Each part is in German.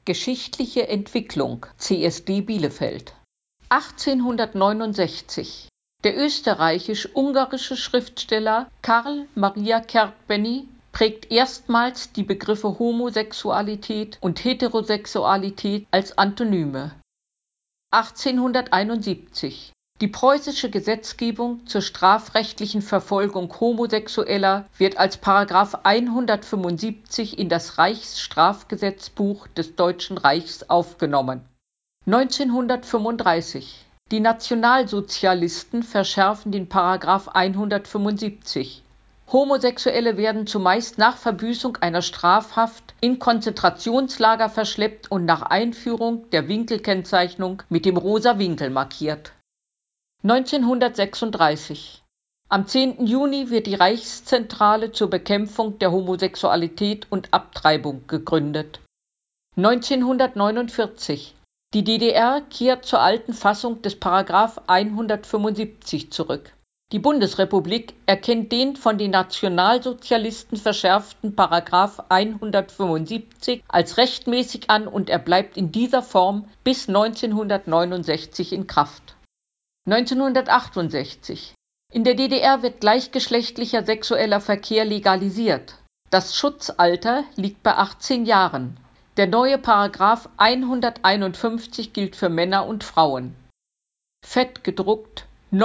Geschichtliche Entwicklung CSD Bielefeld 1869. Der österreichisch-ungarische Schriftsteller Karl Maria Kertbeny prägt erstmals die Begriffe Homosexualität und Heterosexualität als Antonyme. 1871. Die preußische Gesetzgebung zur strafrechtlichen Verfolgung Homosexueller wird als § 175 in das Reichsstrafgesetzbuch des Deutschen Reichs aufgenommen. 1935. Die Nationalsozialisten verschärfen den § 175. Homosexuelle werden zumeist nach Verbüßung einer Strafhaft in Konzentrationslager verschleppt und nach Einführung der Winkelkennzeichnung mit dem rosa Winkel markiert. 1936. Am 10. Juni wird die Reichszentrale zur Bekämpfung der Homosexualität und Abtreibung gegründet. 1949. Die DDR kehrt zur alten Fassung des § 175 zurück. Die Bundesrepublik erkennt den von den Nationalsozialisten verschärften § 175 als rechtmäßig an und er bleibt in dieser Form bis 1969 in Kraft. 1968. In der DDR wird gleichgeschlechtlicher sexueller Verkehr legalisiert. Das Schutzalter liegt bei 18 Jahren. Der neue § 151 gilt für Männer und Frauen. Fett gedruckt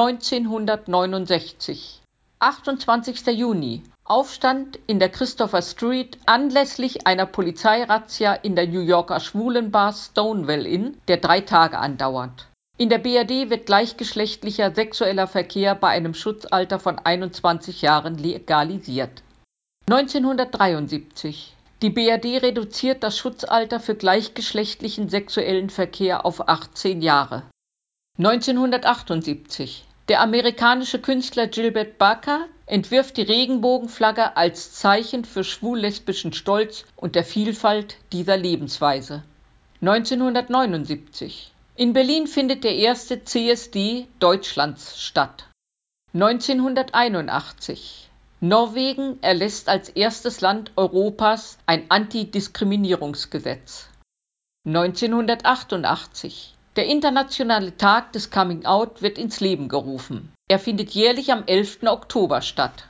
1969. 28. Juni. Aufstand in der Christopher Street anlässlich einer Polizeirazzia in der New Yorker Schwulenbar Stonewall Inn, der 3 Tage andauert. In der BRD wird gleichgeschlechtlicher sexueller Verkehr bei einem Schutzalter von 21 Jahren legalisiert. 1973. Die BRD reduziert das Schutzalter für gleichgeschlechtlichen sexuellen Verkehr auf 18 Jahre. 1978. Der amerikanische Künstler Gilbert Baker entwirft die Regenbogenflagge als Zeichen für schwul-lesbischen Stolz und der Vielfalt dieser Lebensweise. 1979. In Berlin findet der erste CSD Deutschlands statt. 1981. Norwegen erlässt als erstes Land Europas ein Antidiskriminierungsgesetz. 1988. Der internationale Tag des Coming-out wird ins Leben gerufen. Er findet jährlich am 11. Oktober statt.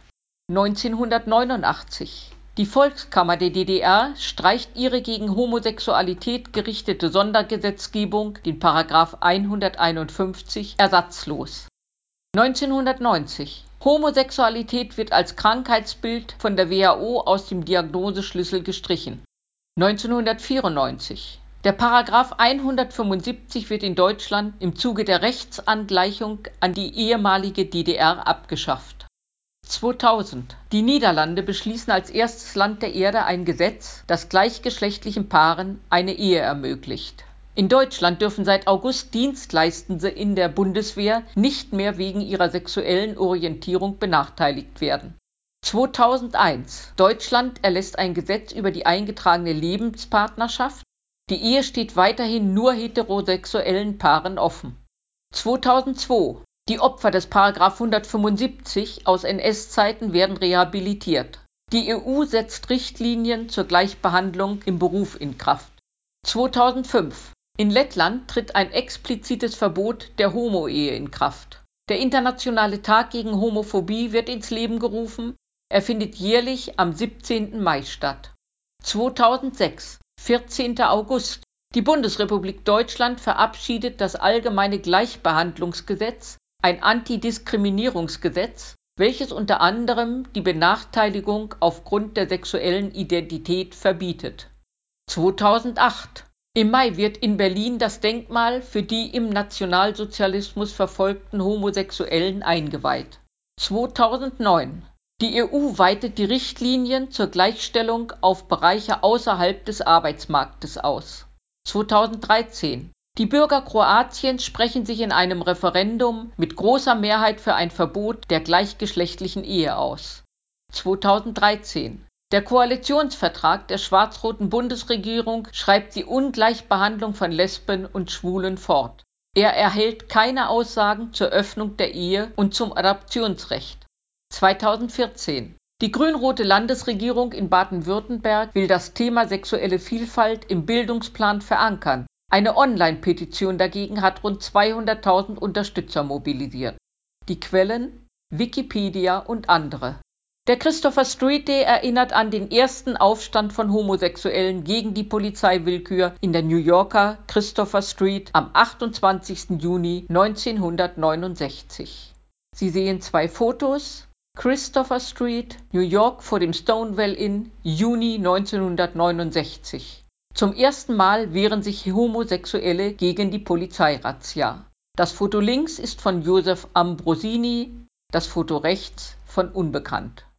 1989. Die Volkskammer der DDR streicht ihre gegen Homosexualität gerichtete Sondergesetzgebung, den § 151, ersatzlos. 1990. Homosexualität wird als Krankheitsbild von der WHO aus dem Diagnoseschlüssel gestrichen. 1994. Der § 175 wird in Deutschland im Zuge der Rechtsangleichung an die ehemalige DDR abgeschafft. 2000. Die Niederlande beschließen als erstes Land der Erde ein Gesetz, das gleichgeschlechtlichen Paaren eine Ehe ermöglicht. In Deutschland dürfen seit August Dienstleistende in der Bundeswehr nicht mehr wegen ihrer sexuellen Orientierung benachteiligt werden. 2001. Deutschland erlässt ein Gesetz über die eingetragene Lebenspartnerschaft. Die Ehe steht weiterhin nur heterosexuellen Paaren offen. 2002. Die Opfer des § 175 aus NS-Zeiten werden rehabilitiert. Die EU setzt Richtlinien zur Gleichbehandlung im Beruf in Kraft. 2005. In Lettland tritt ein explizites Verbot der Homo-Ehe in Kraft. Der Internationale Tag gegen Homophobie wird ins Leben gerufen. Er findet jährlich am 17. Mai statt. 2006. 14. August. Die Bundesrepublik Deutschland verabschiedet das Allgemeine Gleichbehandlungsgesetz, ein Antidiskriminierungsgesetz, welches unter anderem die Benachteiligung aufgrund der sexuellen Identität verbietet. 2008. Im Mai wird in Berlin das Denkmal für die im Nationalsozialismus verfolgten Homosexuellen eingeweiht. 2009. Die EU weitet die Richtlinien zur Gleichstellung auf Bereiche außerhalb des Arbeitsmarktes aus. 2013. Die Bürger Kroatiens sprechen sich in einem Referendum mit großer Mehrheit für ein Verbot der gleichgeschlechtlichen Ehe aus. 2013. Der Koalitionsvertrag der schwarz-roten Bundesregierung schreibt die Ungleichbehandlung von Lesben und Schwulen fort. Er erhält keine Aussagen zur Öffnung der Ehe und zum Adoptionsrecht. 2014. Die grün-rote Landesregierung in Baden-Württemberg will das Thema sexuelle Vielfalt im Bildungsplan verankern. Eine Online-Petition dagegen hat rund 200.000 Unterstützer mobilisiert. Die Quellen: Wikipedia und andere. Der Christopher Street Day erinnert an den ersten Aufstand von Homosexuellen gegen die Polizeiwillkür in der New Yorker Christopher Street am 28. Juni 1969. Sie sehen zwei Fotos: Christopher Street, New York vor dem Stonewall Inn, Juni 1969. Zum ersten Mal wehren sich Homosexuelle gegen die Polizeirazzia. Das Foto links ist von Joseph Ambrosini, das Foto rechts von Unbekannt.